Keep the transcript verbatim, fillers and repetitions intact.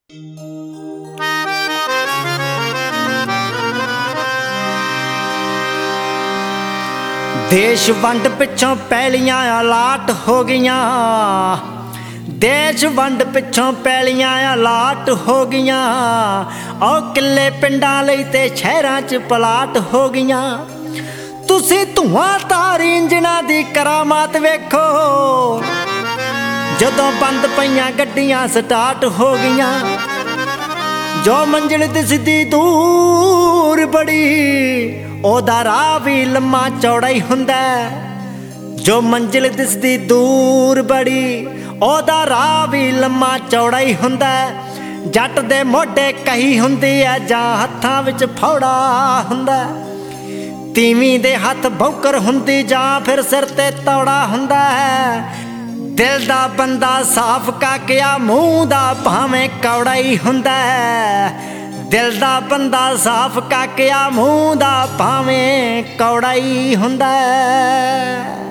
देश वंड पिछों पैलियां अलाट हो गईयां। देश वंड पिछों पैलियां अलाट हो गईयां। और किले पिंडां लई ते शहरां च पलाट हो गईयां। तुसी धुआं तारी इंजनां दी करामात वेखो। जदों बंद पईयां गड्डियां स्टार्ट हो गईयां। जो मंजिल दिसदी दूर बड़ी ओदा राह भी लम्मा चौड़ा ही हुंदा। जो मंजिल दिसदी दूर बड़ी ओदा राह भी लम्मा चौड़ा ही हुंदा। जट दे मोढे कही हुंदी है जां हत्थां विच फौड़ा हुंदा। तीवीं दे हत्थ भौकर हुंदी जां फिर सिर ते तौड़ा हुंदा है। दिल दा बंदा साफ काकिया मूँह दा भावें कौड़ा ही हुंदा है। दिल दा बंदा साफ काकिया मूँह दा भावें कौड़ा ही हुंदा है।